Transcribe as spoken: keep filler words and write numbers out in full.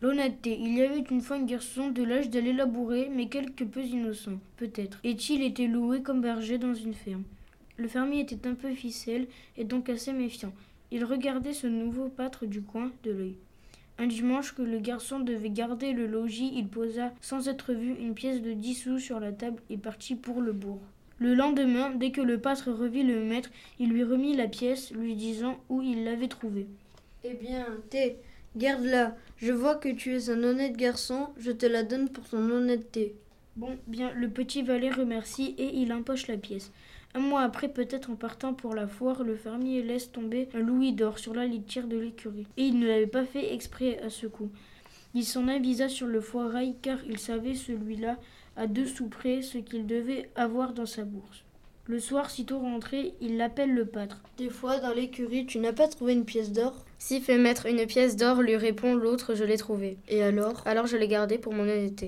L'honnêteté. Il y avait une fois un garçon de l'âge d'aller labourer, mais quelque peu innocent, peut-être. Et-il était loué comme berger dans une ferme. Le fermier était un peu ficelle et donc assez méfiant. Il regardait ce nouveau pâtre du coin de l'œil. Un dimanche que le garçon devait garder le logis, il posa, sans être vu, une pièce de dix sous sur la table et partit pour le bourg. Le lendemain, dès que le pâtre revit le maître, il lui remit la pièce, lui disant où il l'avait trouvée. « Eh bien, t'es, garde-la. Je vois que tu es un honnête garçon, je te la donne pour ton honnêteté. » Bon, bien, le petit valet remercie et il empoche la pièce. Un mois après, peut-être en partant pour la foire, le fermier laisse tomber un louis d'or sur la litière de l'écurie. Et il ne l'avait pas fait exprès à ce coup. Il s'en avisa sur le foirail car il savait celui-là à deux sous près ce qu'il devait avoir dans sa bourse. Le soir, sitôt rentré, il l'appelle le pâtre. « Des fois, dans l'écurie, tu n'as pas trouvé une pièce d'or ? » « Si fait maître une pièce d'or, lui répond l'autre, je l'ai trouvée. »« Et alors ?»« Alors je l'ai gardée pour mon honnêteté. »